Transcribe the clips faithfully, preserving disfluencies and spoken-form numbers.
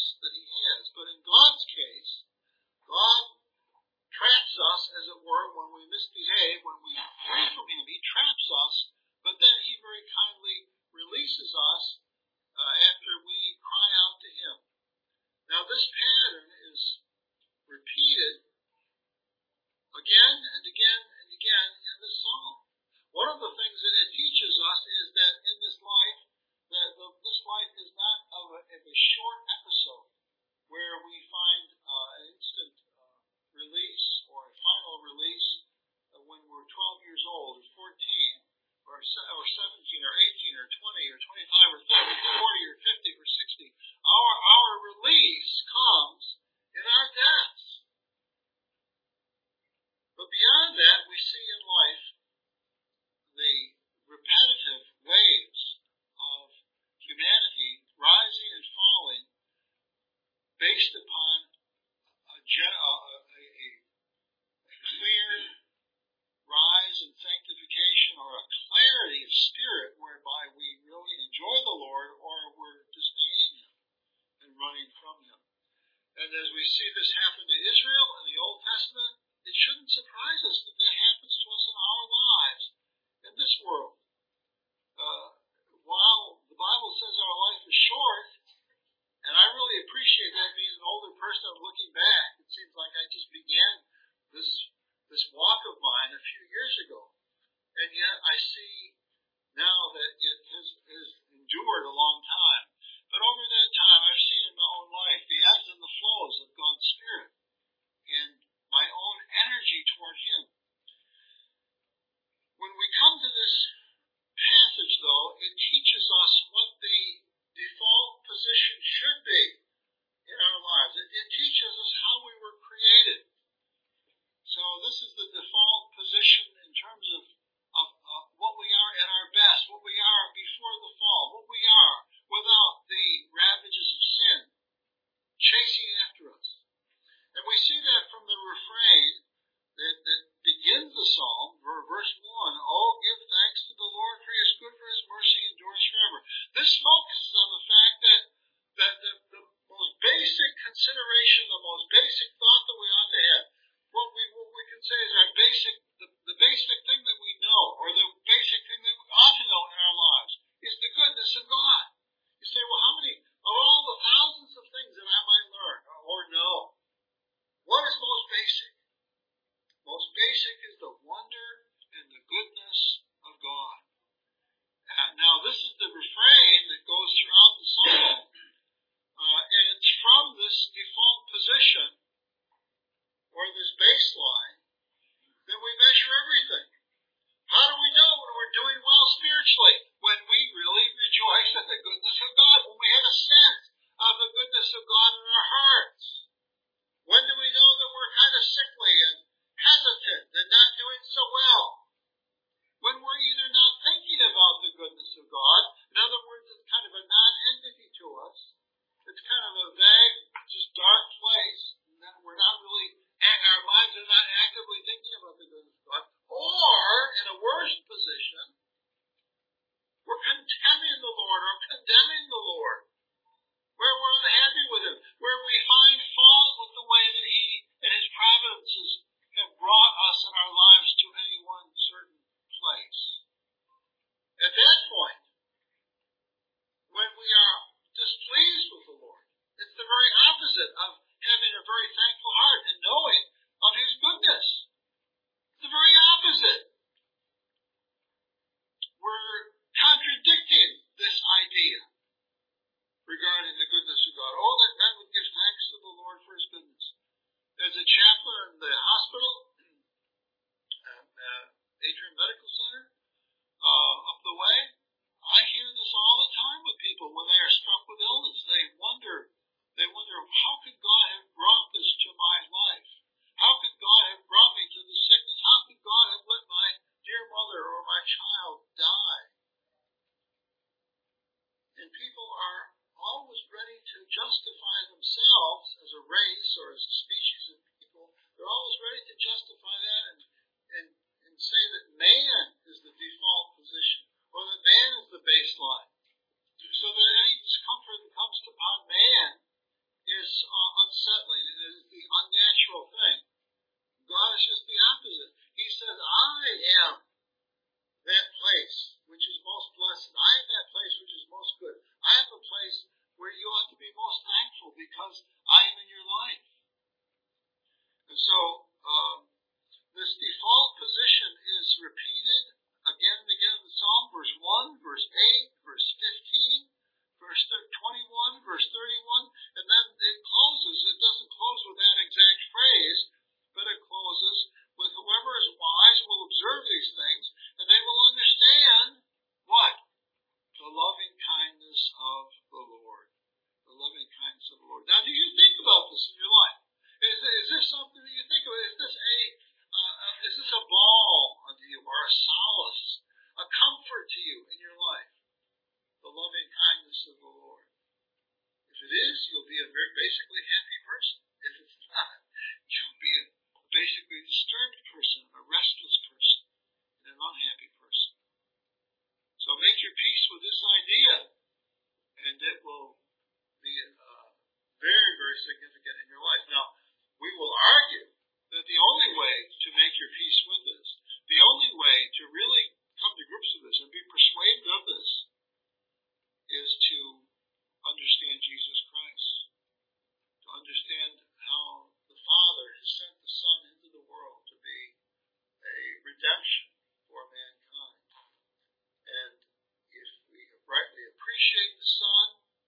purpose that he has. But in God's case, God traps us, as it were, when we misbehave, when we flee from him. He traps us, but then he very kindly releases us uh, after we cry out to him. Now this pattern is repeated again and again and again in this psalm. One of the things that it teaches us is that in this life, that the, this life is not of a, of a short episode where we find uh, an instant uh, release or a final release uh, when we're twelve years old or fourteen or, or seventeen or eighteen or twenty or twenty-five or thirty or forty or fifty or sixty. Our, our release comes in our deaths. But beyond that, we see in life the repetitive waves of humanity rising and falling based upon a, a, a, a clear rise in sanctification or a clarity of spirit whereby we really enjoy the Lord or we're disdaining him and running from him. And as we see this happen to Israel in the Old Testament, it shouldn't surprise us that that happens to us in our lives in this world. Uh, while the Bible says our life is short, and I really appreciate that being an older person of looking back. It seems like I just began this this walk of mine a few years ago. And yet I see now that it has, has endured a long time. But over that time, I've seen in my own life the ebbs and the flows of God's Spirit and my own energy toward him. When we come to this passage, though, it teaches us what the default position should be in our lives. It, it teaches us how we were created. So this is the default position in terms of, of, of what we are at our best, what we are before the fall, what we are without the ravages of sin chasing after us. And we see that from the refrain that, that begins the psalm, verse one, "Oh, give thanks to the Lord, for he is good, for his mercy endures forever." This focuses on the fact that, that the, the most basic consideration, the most basic thought that we ought to have, what we what we can say is our basic, the, the basic thing that we know, or the basic thing that we ought to know in our lives, is the goodness of God. You say, well, how many, of all the thousands of things that I might learn or know, what is most basic? Most basic is the wonder and the goodness of God. Uh, now, this is the refrain that goes throughout the psalm, uh, and it's from this default position, or this baseline, that we measure everything. How do we know when we're doing well spiritually? When we really rejoice at the goodness of God, when we have a sense of the goodness of God in our hearts. When do we know that we're kind of sickly and hesitant and not doing so well? When we're either not thinking about the goodness of God, in other words, it's kind of a non-entity to us. It's kind of a vague, just because I am in your life. And so, um, this default position is repeated again and again in the Psalm, verse one, verse eight, verse fifteen, verse twenty-one, verse thirty-one, and then it closes. It doesn't close with that exact phrase, but it closes with whoever is wise will observe these things, and they will understand what? The loving kindness of the Lord. The loving kindness of the Lord. Now, do you think about this in your life? Is, is this something that you think of? Is this a uh, is this a balm unto you, or a solace, a comfort to you in your life? The loving kindness of the Lord. If it is, you'll be a very basically happy person. If it's not, you'll be a basically disturbed person, a restless person, and an unhappy person. So make your peace with this idea, and it will be uh, very, very significant in your life. Now, we will argue that the only way to make your peace with this, the only way to really come to grips with this and be persuaded of this, is to understand Jesus Christ, to understand how the Father has sent the Son into the world to be a redemption for mankind. And if we rightly appreciate the Son,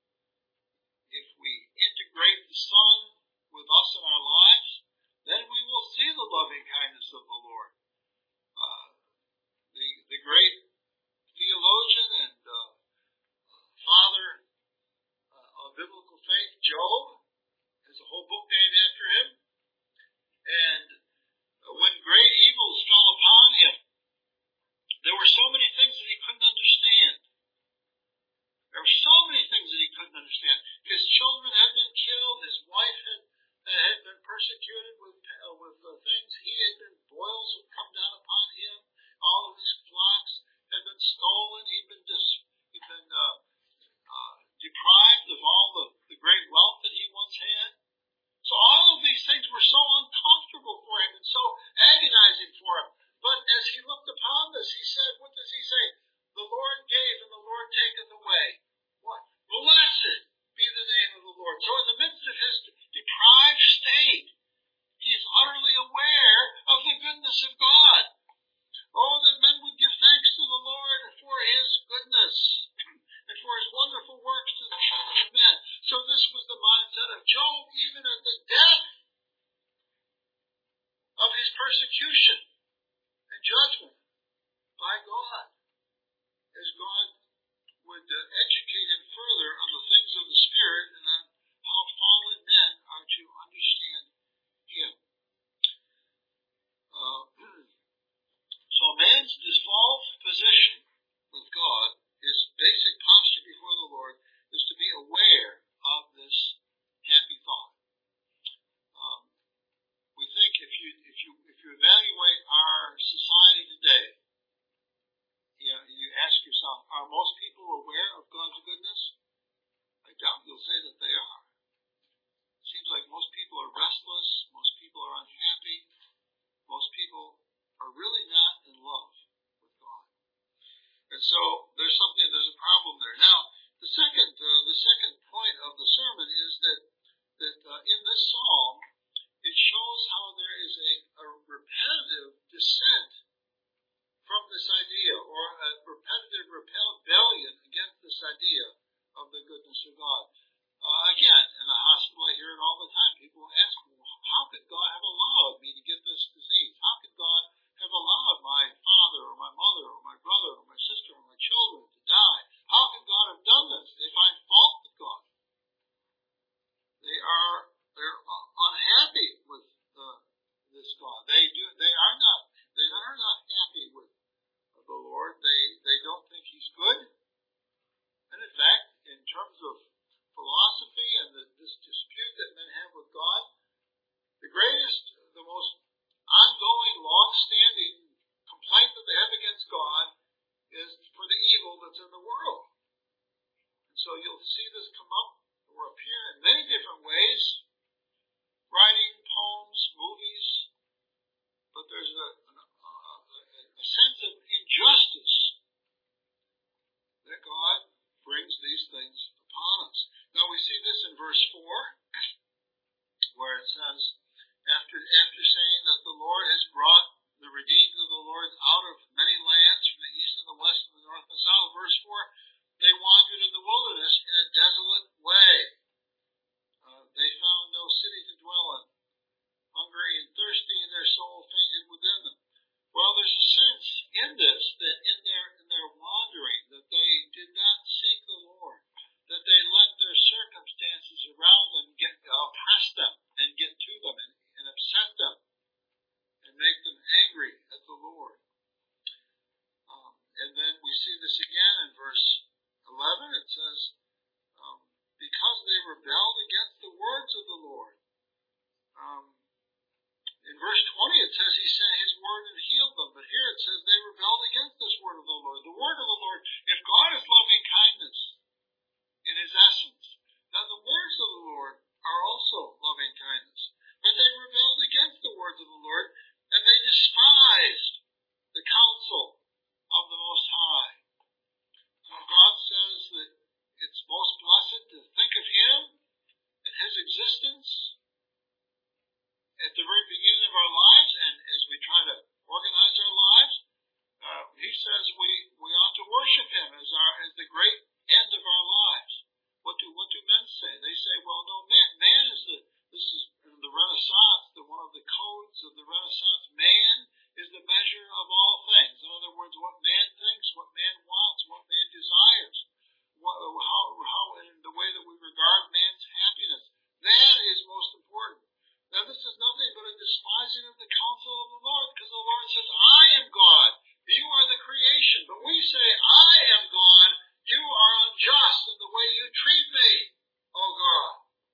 if we integrate the Son with us in our lives, then we will see the loving kindness of the Lord. Uh, the, the great theologian and uh, father uh, of biblical faith, Job, has a whole book named after him. And uh, when great evils fell upon him, there were so many things that he couldn't understand. There were so many things that he couldn't understand. His children had been killed. His wife had uh, had been persecuted with uh, with uh, things. He had been boils would come down upon him. All of his flocks had been stolen. He'd been dis- he'd been uh, uh, deprived of all the, the great wealth that he once had. So all of these things were so uncomfortable for him and so agonizing for him. But as he looked upon this, he said, what does he say? The Lord gave and the Lord taketh away. What? Blessed be the name of the Lord. So in the midst of his deprived state, he is utterly aware of the goodness of God. Oh, that men would give thanks to the Lord for his goodness and for his wonderful works to the children of men. So this was the mindset of Job, even at the death of his persecution and judgment by God, as God would uh, educate him further on the things of the Spirit and on how fallen men are to understand him. Uh, so man's default position with God, his basic posture before the Lord, is to be aware of this happy thought. Um, we think if you if you if you evaluate our society today, you know, you ask yourself, are most people aware of God's goodness? I doubt you'll say that this, that in their in their wandering, that they did not seek the Lord, that they let their circumstances around them get oppress them and get to them and, and upset them and make them angry at the Lord. Um, and then we see this again in verse eleven. It says, um, because they rebelled against the words of the Lord. Um, in verse twenty it says he sent his word and healed them. But here it says they rebelled against this word of the Lord. The word of the Lord, if God is loving kindness in his essence, then the words of the Lord are also loving kindness. But they rebelled against the words of the Lord, and they despised the counsel of the Most High. So God says that it's most blessed to think of him and his existence at the very beginning of our lives, and as we try to organize our lives, uh, he says we, we ought to worship him as our as the great end of our lives. What do what do men say? They say, well, no, man man is the this is in the Renaissance, the one of the codes of the Renaissance. Man is the measure of all things. In other words, what man thinks, what man wants, what man desires, what, how how in the way that we regard man's happiness. That is most important. Now, this is nothing but a despising of the counsel of the Lord, because the Lord says, I am God. You are the creation. But we say, I am God. You are unjust in the way you treat me, oh God.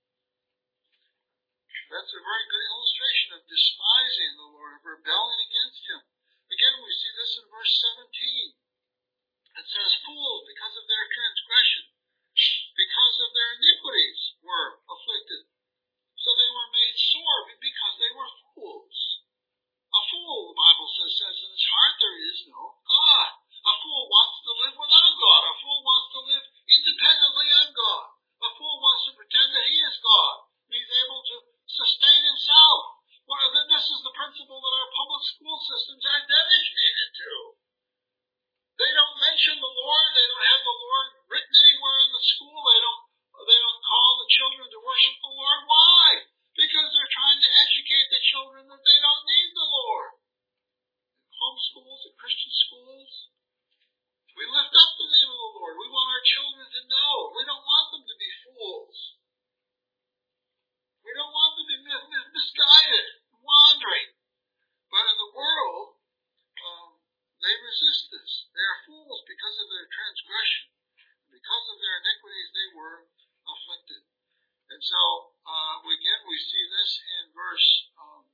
That's a very good illustration of despising the Lord, of rebelling against him. Again, we see this in verse seventeen. It says, fools, because of their transgression, because of their iniquities, were afflicted. So they were made sore because they were fools. A fool, the Bible says, says in his heart there is no God. A fool wants to live without God. A fool wants to live independently of God. A fool wants to pretend that he is God. He's able to sustain himself. Well, this is the principle that our public school systems are dedicated to. They don't mention the Lord. They don't have the Lord written anywhere in the school. They don't They don't call the children to worship the Lord. Why? Because they're trying to educate the children that they don't need the Lord. In home schools, in Christian schools, we lift up the name of the Lord. We want our children to know. We don't want them to be fools. We don't want them to be misguided, wandering. But in the world, um, they resist this. They are fools because of their transgression. Because of their iniquities, they were afflicted. And so, uh, again, we see this in verse, um,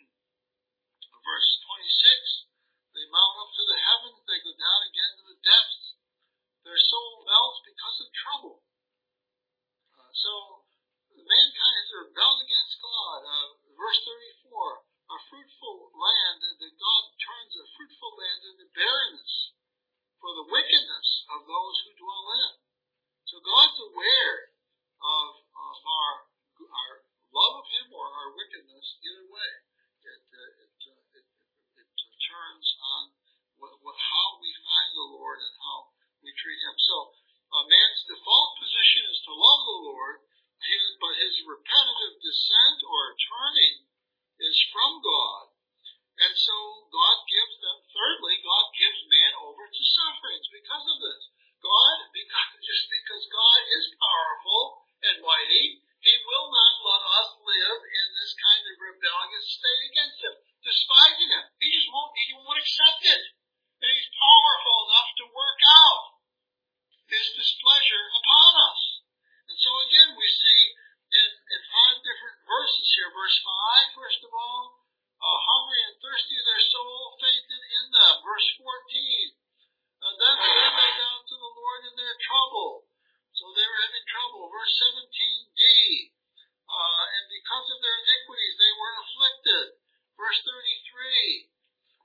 verse twenty-six. They mount up to the heavens, they go down again to the depths. Their soul melts because of trouble. Uh, so, mankind has rebelled against God. Uh, verse thirty-four, a fruitful land, that God turns a fruitful land into barrenness for the wickedness of those who dwell in it. So God's aware of, of our our love of him or our wickedness either way. It uh, it, uh, it it it turns on what, what how we find the Lord and how we treat him. So uh, man's default position is to love the Lord, his, but his repetitive dissent or turning is from God. And so God gives them, thirdly, God gives man over to sufferings because of this. God, because, just because God is powerful and mighty, he will not let us live in this kind of rebellious state against him, despising him. He just won't, he won't accept it. And he's powerful enough to work out his displeasure upon us. And so again, we see in, in five different verses here. Verse five, first of all, uh, hungry and thirsty of their soul, fainted in them. Verse fourteen, uh, then they lay down to the Lord in their trouble. So they were having trouble. Verse seventeen d, uh, and because of their iniquities they were afflicted. Verse thirty-three,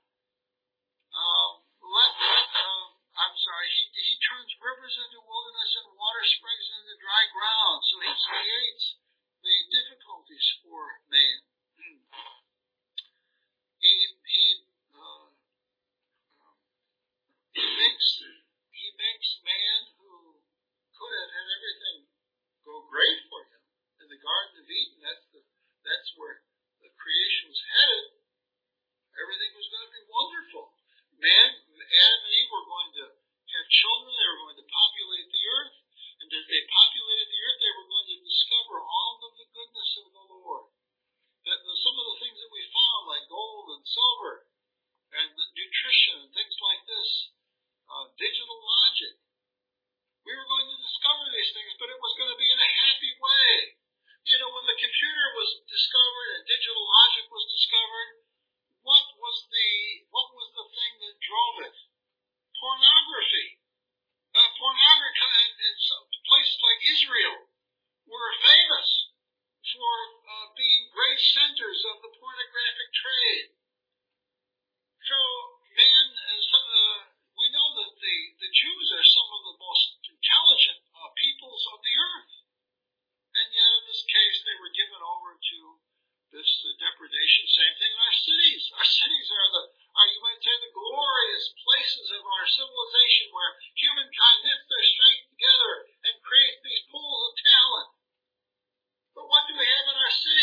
um, let, let um, I'm sorry, he, he turns rivers into wilderness and water springs into dry ground. So he creates the difficulties for man. He he uh, um, he makes he makes man who could have had everything go great for him in the Garden of Eden. That's the that's where the creation was headed. Everything was going to be wonderful. Man,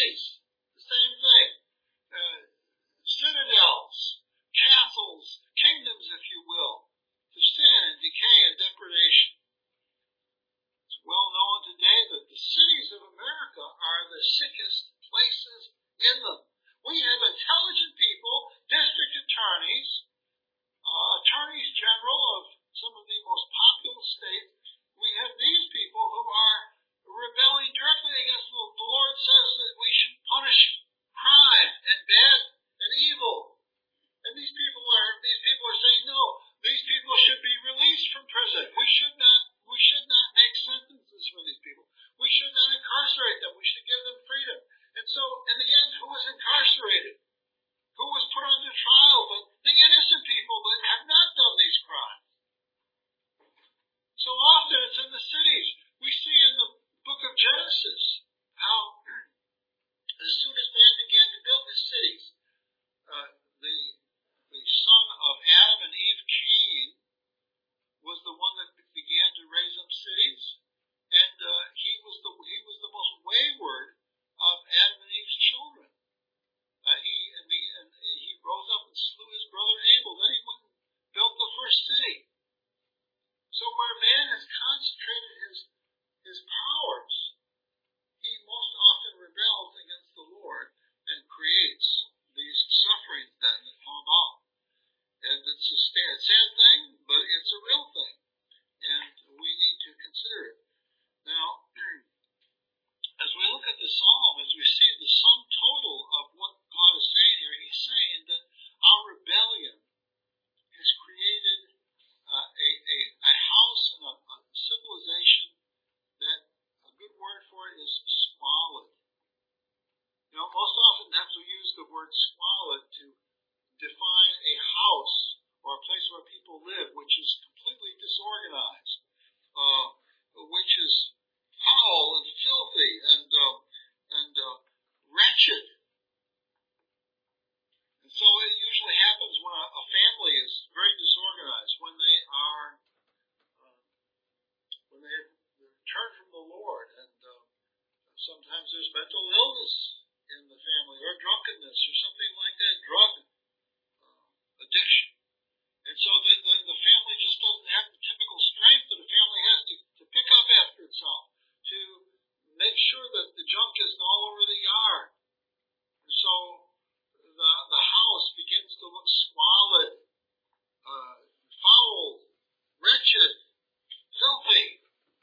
cities, the same thing. Uh, citadels, castles, kingdoms, if you will, to sin and decay and depredation. It's well known today that the cities of America are the sickest places in them. We have intelligent people, district attorneys, uh, attorneys general of some of the most populous states. We have these people who are rebelling directly against the, the Lord says that we should punish crime and bad and evil. And these people are these people are saying no. These people should be released from prison. We should not we should not make sentences for these people. We should not incarcerate them. We should give them freedom. And so, in the end, who was incarcerated? Who was put under trial? But the innocent people that have not done these crimes. So often it's in the cities. We see in the book of Genesis how as soon as man began to build his cities, uh, the the son of Adam and Eve, Cain, was the one that began to raise up cities, and uh, he was the he was the most wayward of Adam and Eve's children. Uh, he and, the, and he rose up and slew his brother Abel. Then he went and built the first city. So where man has concentrated his his powers, he most often rebels against the Lord and creates these sufferings then that come about. And it's a sad, sad thing, but it's a real thing, and we need to consider it. Now, as we look at the psalm, as we see the sum total of what God is saying here, he's saying that our rebellion has created uh, a, a, a house and a, a civilization that a good word for it is squalid. You know, most often times we use the word squalid to define a house or a place where people live which is completely disorganized, uh, which is foul and filthy and uh, and uh, wretched. And so it usually happens when a, a family is very disorganized, when they are uh, when they have turned from the Lord, and uh, sometimes there's mental illness in the family, or drunkenness, or something like that, drug uh, addiction. And so the, the, the family just doesn't have the typical strength that a family has to, to pick up after itself, to make sure that the junk isn't all over the yard. And so the, the house begins to look squalid, uh, foul, wretched, filthy.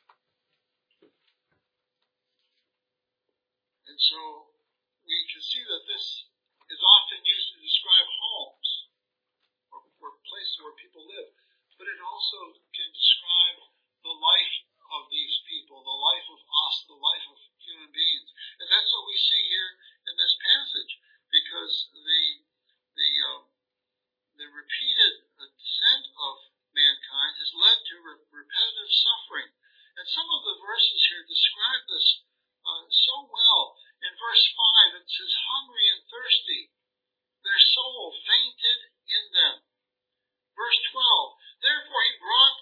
And so we can see that this is often used to describe homes, or, or places where people live, but it also can describe the life of these people, the life of us, the life of human beings. And that's what we see here in this passage, because the the um, the repeated descent of mankind has led to re- repetitive suffering. And some of the verses here describe this uh, so well. In verse five, it says, hungry and thirsty, their soul fainted in them. Verse twelve, therefore he brought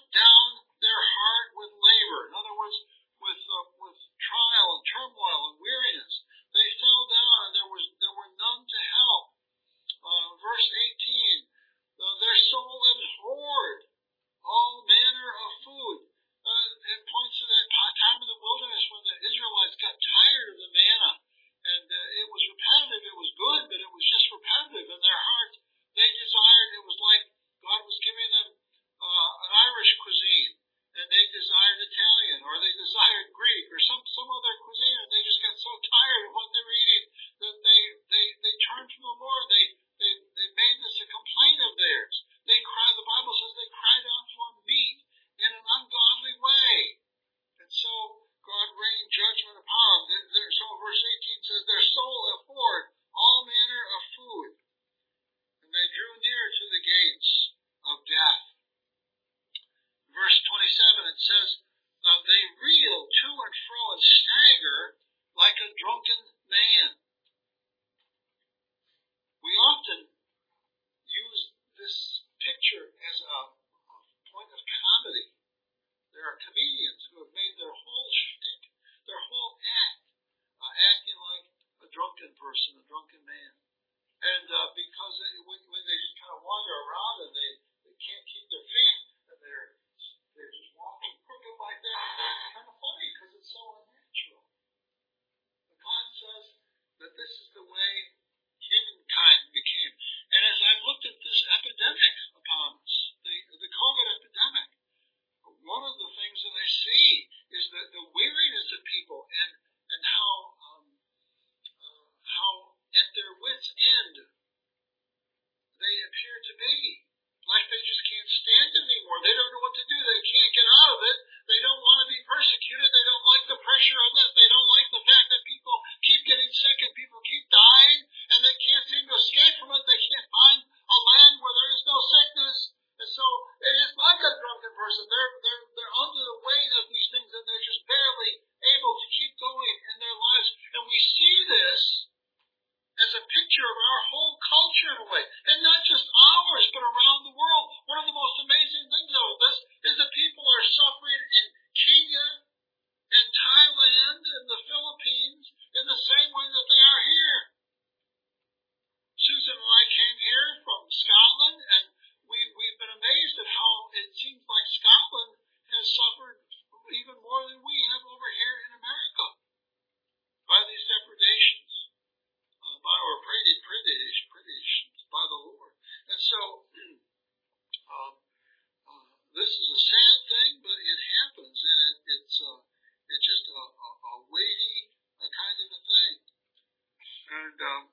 person, a drunken man. And uh, because they, when, when they just kind of wander around and they, they can't keep their feet and they're they're just walking crooked like that, it's kind of funny because it's so unnatural. But God says that this is the way humankind became. And as I've looked at this epidemic upon us, the, the COVID epidemic, one of the things that I see is that the weariness of people and, and how, um, uh, how at their wits' end they appear to be. Like they just can't stand it anymore. They don't know what to do. They can't get out of it. They don't want to be persecuted. They don't like the pressure of this. They don't like the fact that people keep getting sick and people keep dying and they can't seem to escape from it. They can't find a land where there is no sickness. And so it is like a drunken person. They're, they're, they're under the weight of these things and they're just barely able to keep going in their lives. And we see this as a picture of our whole culture in a way. And not just ours, but around the world. One of the most amazing things of this is that people are suffering in Kenya and Thailand and the Philippines in the same way that they are here. Susan and I came here from Scotland, and we, we've been amazed at how it seems like Scotland has suffered even more than we have over here in America by these depredations, uh, by our predations, predations by the Lord. And so, um, uh, this is a sad thing, but it happens, and it, it's uh, it's just a, a, a weighty a kind of a thing. And um,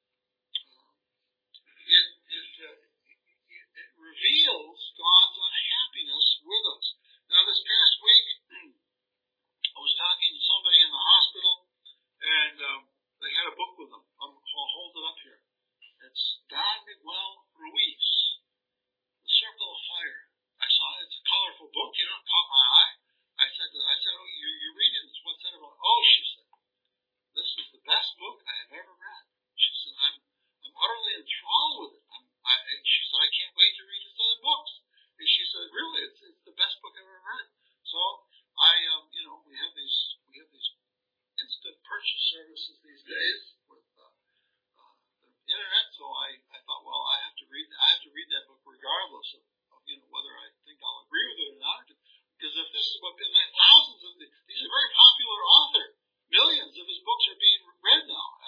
it it, uh, it it reveals God's unhappiness with us. Now, this past week, I was talking to somebody in the hospital, and um, they had a book with them. I'm, I'll hold it up here. It's Don Miguel Ruiz, The Circle of Fire. I saw it. It's a colorful book. You know, it caught my eye. I said, I said, oh, you're, you're reading this. What's that about? Oh, she said, this is the best book I have ever read. She said, I'm, I'm utterly enthralled with it. I'm, I, and she said, I can't wait to read his other books. And she said, really, it's, it's the best book I've ever read. So I, um, you know, we have these, we have these instant purchase services these days with uh, uh, the internet. So I, I thought, well, I have to read, I have to read that book regardless of, of you know, whether I think I'll agree with it or not. Because if this is what, and then thousands of the, he's a very popular author. Millions of his books are being read now.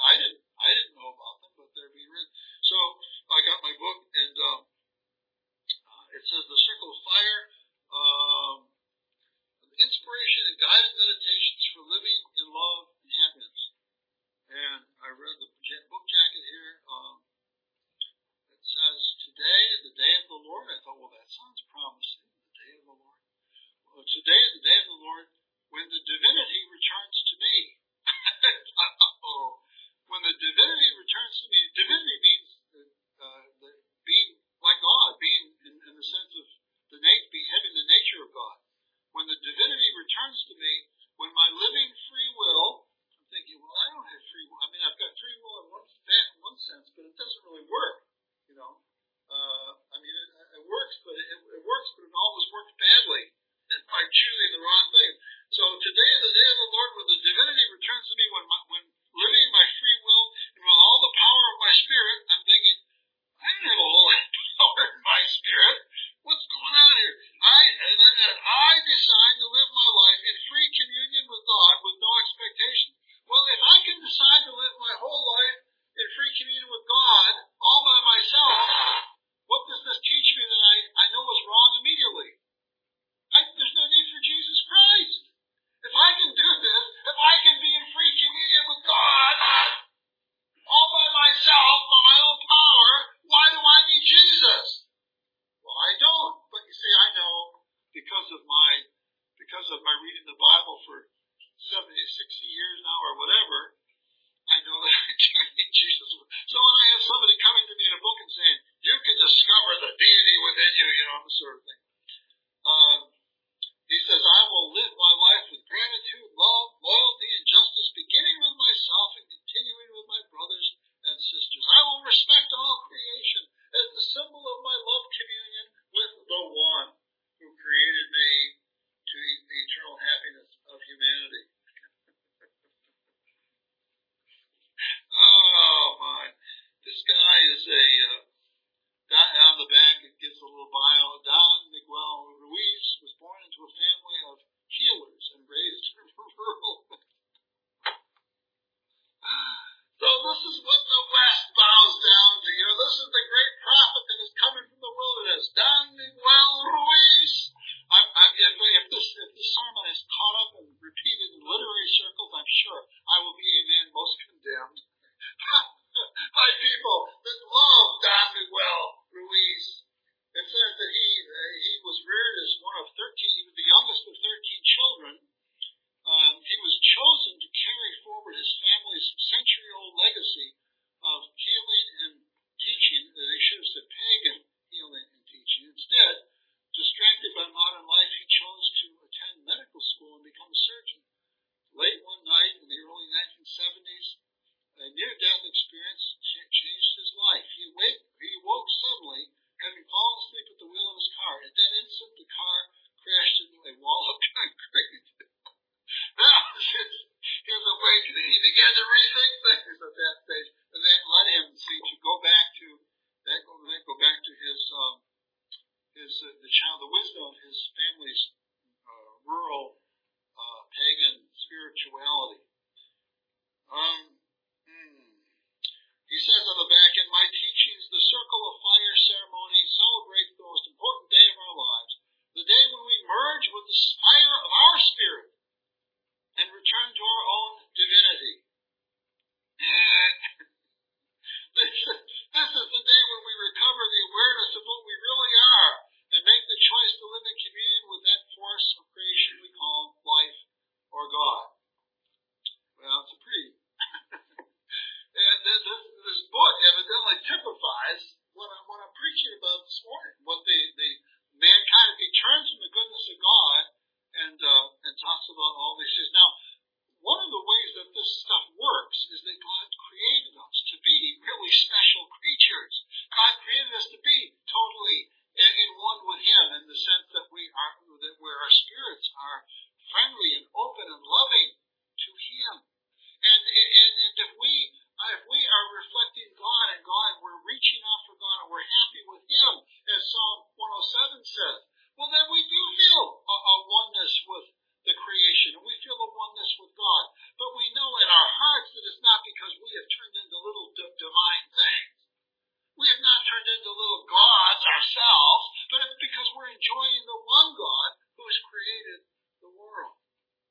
near-death experience changed his life. He awake, he woke suddenly, having fallen asleep at the wheel of his car. At that instant, the car crashed into a wall of concrete. That was his, his awakening. He began to rethink things at that stage, and that led him see, to go back to that go, that go back to his um, his uh, the child, the wisdom of his family's uh, rural uh, pagan spirituality. Um, hmm. He says on the back, in my teachings, the circle of fire ceremony celebrates the most important day of our lives, the day when we merge with the fire of our spirit and return to our own divinity. And this, this is the day when we recover the awareness of what we really are and make the choice to live in communion with that force of creation we call life or God. Well, it's a pretty... and this, this book evidently typifies what I'm, what I'm preaching about this morning, what the, the mankind, if he turns from the goodness of God and, uh, and talks about all these things. Now, one of the ways that this stuff works is that God created us to be really special creatures. God created us to be totally in, in one with Him in the sense that we are, that where our spirits are friendly and open and loving to Him. And, and, and if we, if we are reflecting God and God, we're reaching out for God and we're happy with Him, as Psalm one oh seven says, well then we do feel a, a oneness with the creation, and we feel a oneness with God. But we know in our hearts that it's not because we have turned into little d- divine things. We have not turned into little gods ourselves, but it's because we're enjoying the one God who has created the world.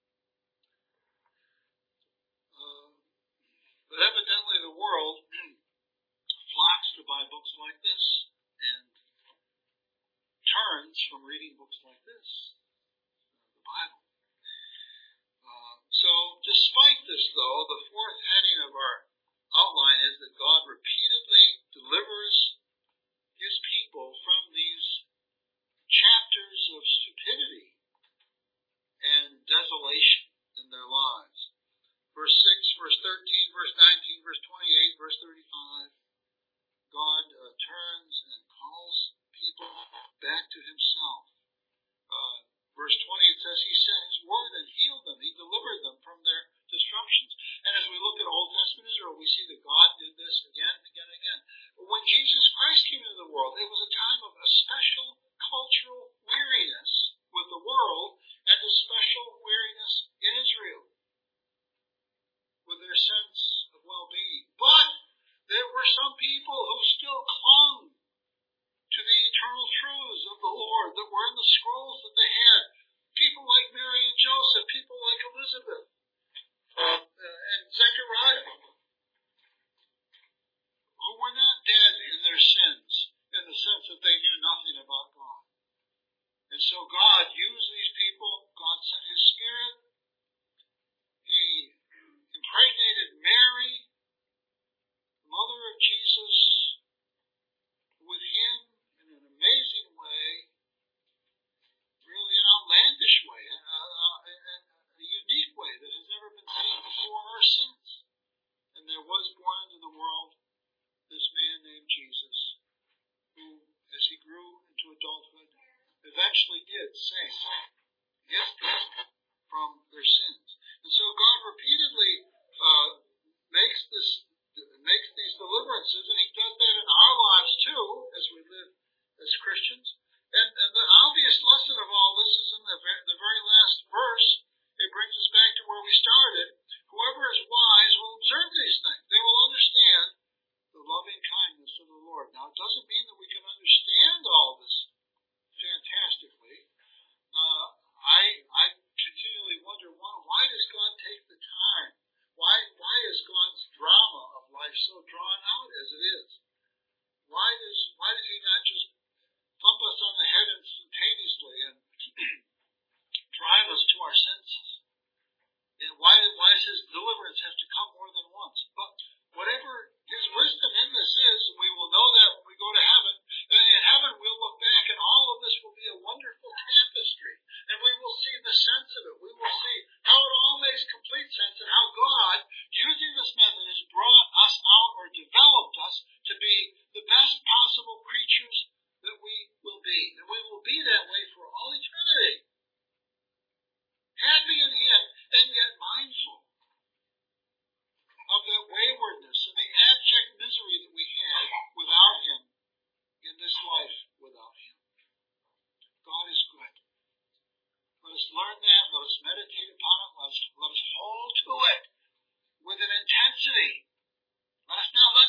Uh, but evidently the world flocks to buy books like this and turns from reading books like this, the Bible. Uh, so, despite this, though, the fourth heading of our outline is that God repeatedly delivers His people from these chapters of stupidity and desolation in their lives. Verse six, verse thirteen, verse nineteen, verse twenty-eight, verse thirty-five, God uh, turns and calls people back to Himself. Uh, verse twenty, it says He sent His word and healed them. He delivered them from their disruptions. And as we look at Old Testament Israel, we see that God did this again and again and again. But when Jesus Christ came into the world, it was a time of a special cultural weariness with the world and a special weariness in Israel with their sense of well-being. But there were some people who still clung to the eternal truths of the Lord that were in the scrolls that they had. People like Mary and Joseph, people like Elizabeth uh, and Zechariah, who were not dead in their sins in the sense that they knew nothing about God. And so God used these people. God sent His Spirit. He impregnated Mary, the mother of Jesus, with Him in an amazing way, really an outlandish way, a, a, a, a unique way that has never been seen before or since. And there was born into the world this man named Jesus, who, as he grew into adulthood, eventually did save His people from their sins. And so God repeatedly uh, makes this makes these deliverances, and He does that in our lives too, as we live as Christians. And, and the obvious lesson of all this is in the very, the very last verse. It brings us back to where we started. Whoever is wise will observe these things. They will understand the loving kindness of the Lord. Now, it doesn't mean that we can understand all this fantastically. Uh, I I continually wonder, why, why does God take the time? Why why is God's drama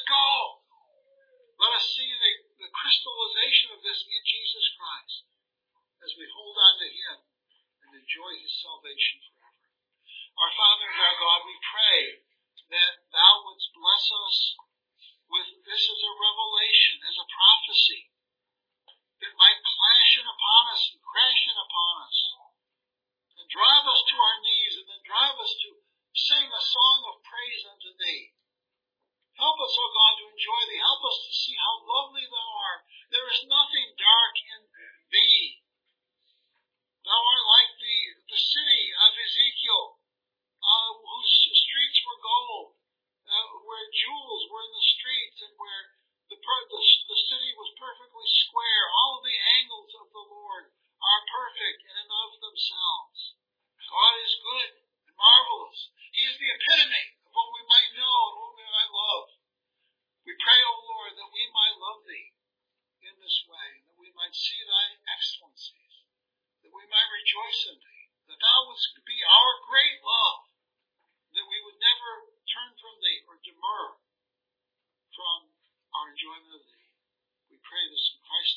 go. Let us see the, the crystallization of this in Jesus Christ as we hold on to Him and enjoy His salvation forever. Our Father and our God, we pray that Thou wouldst bless us with this as a revelation, as a prophecy, that might clash in upon us and crash in upon us, and drive us to our knees, and then drive us to sing a song of praise unto Thee. Help us, O God, to enjoy Thee. Help us to see how lovely Thou art. There is nothing dark in Thee. Thou art like the, the city of Ezekiel, uh, whose streets were gold, uh, where jewels were in the streets, and where the, per- the, the city was perfectly square. All of the angles of the Lord are perfect in and of themselves. God is good and marvelous. He is the epitome of what we might know and what we might love. We pray, O Lord, that we might love Thee in this way, that we might see Thy excellencies, that we might rejoice in Thee, that Thou wouldst be our great love, that we would never turn from Thee or demur from our enjoyment of Thee. We pray this in Christ's